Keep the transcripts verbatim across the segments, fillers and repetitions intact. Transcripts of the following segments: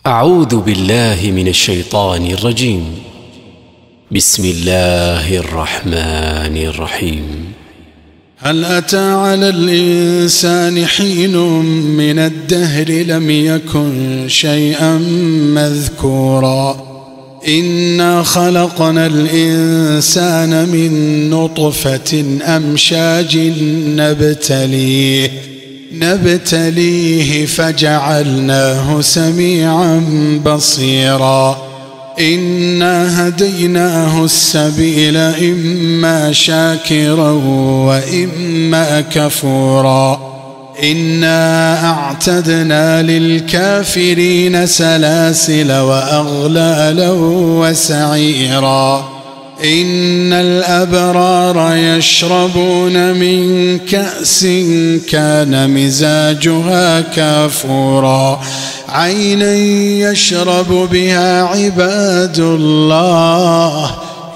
أعوذ بالله من الشيطان الرجيم. بسم الله الرحمن الرحيم. هل أتى على الإنسان حين من الدهر لم يكن شيئا مذكورا إنا خلقنا الإنسان من نطفة أمشاج نبتليه نبتليه فجعلناه سميعا بصيرا إنا هديناه السبيل إما شاكرا وإما كفورا إنا أعتدنا للكافرين سلاسل وأغلالا وسعيرا إن الأبرار يشربون من كأس كان مزاجها كافورا عينا يشرب بها عباد الله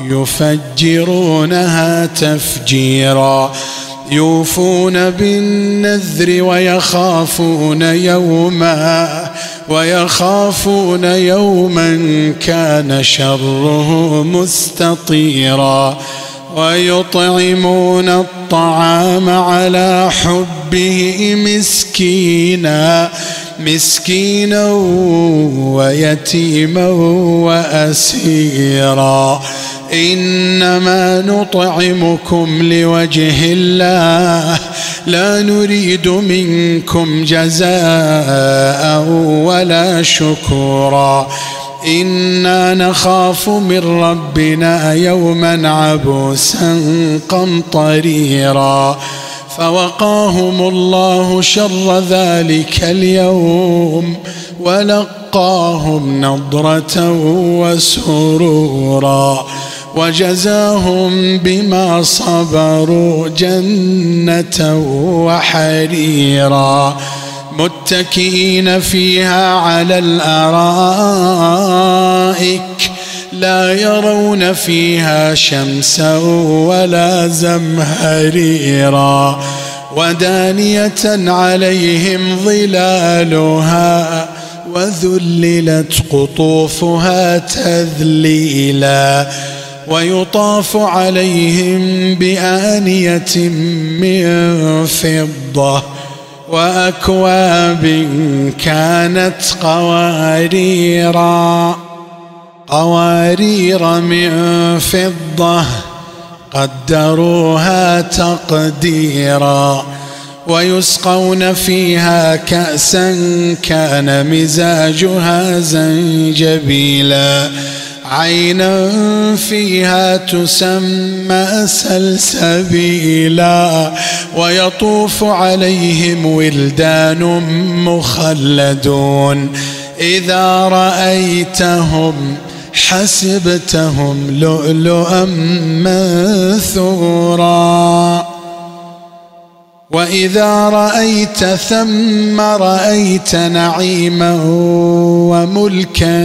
يفجرونها تفجيرا يوفون بالنذر ويخافون يوما ويخافون يوما كان شره مستطيرا ويطعمون الطعام على حبه مسكينا مسكينا ويتيما وأسيرا إنما نطعمكم لوجه الله لا نريد منكم جزاء ولا شكورا إنا نخاف من ربنا يوما عبوسا قمطريرا فوقاهم الله شر ذلك اليوم ولقاهم نضرة وسرورا وجزاهم بما صبروا جنة وحريرا متكئين فيها على الأرائك لا يرون فيها شمسا ولا زمهريرا ودانية عليهم ظلالها وذللت قطوفها تذليلا ويطاف عليهم بآنية من فضة وأكواب كانت قواريرا قوارير من فضة قدروها تقديرا ويسقون فيها كأسا كان مزاجها زنجبيلا عينا فيها تسمى سلسبيلا ويطوف عليهم ولدان مخلدون إذا رأيتهم حسبتهم لؤلؤا منثورا وإذا رأيت ثم رأيت نعيما وملكا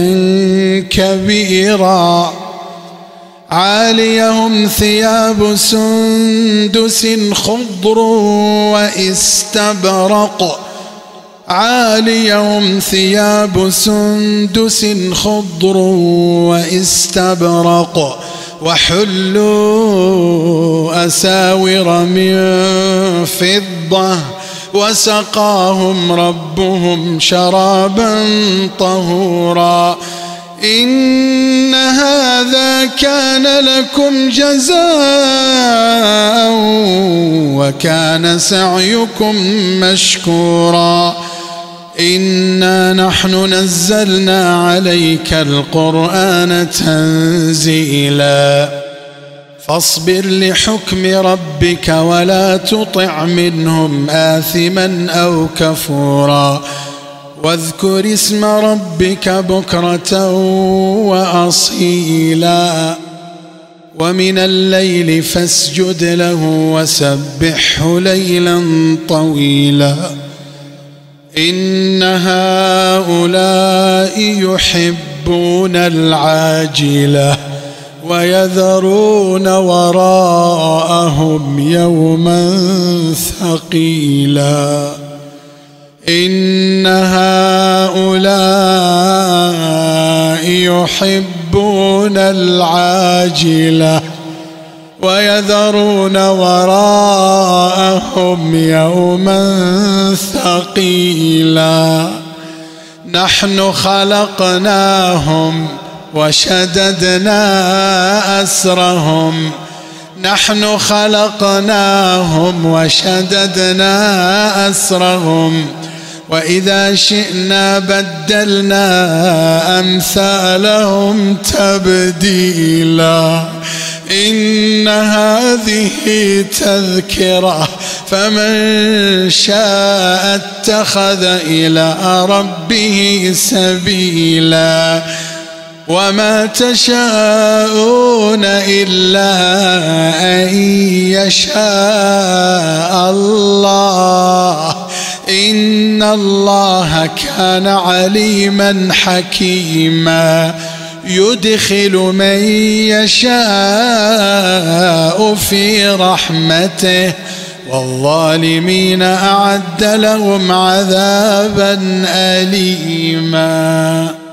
كبيرا عاليهم ثياب سندس خضر واستبرق عاليهم ثياب سندس خضر واستبرق وحلوا أساور من فضة وسقاهم ربهم شرابا طهورا إن هذا كان لكم جزاء وكان سعيكم مشكورا إنا نحن نزلنا عليك القرآن تنزيلا فاصبر لحكم ربك ولا تطع منهم آثما أو كفورا واذكر اسم ربك بكرة وأصيلا ومن الليل فاسجد له وسبحه ليلا طويلا إن هؤلاء يحبون العاجلة ويذرون وراءهم يوما ثقيلا إن هؤلاء يحبون العاجلة ويذرون وراءهم يوما ثقيلا نحن خلقناهم وشددنا أسرهم نحن خلقناهم وشددنا أسرهم وإذا شئنا بدلنا أمثالهم تبديلا إن هذه تذكرة فمن شاء اتخذ إلى ربه سبيلا وما تشاءون إلا أن يشاء الله إن الله كان عليما حكيما يدخل من يشاء في رحمته والظالمين أعد لهم عذابا أليما.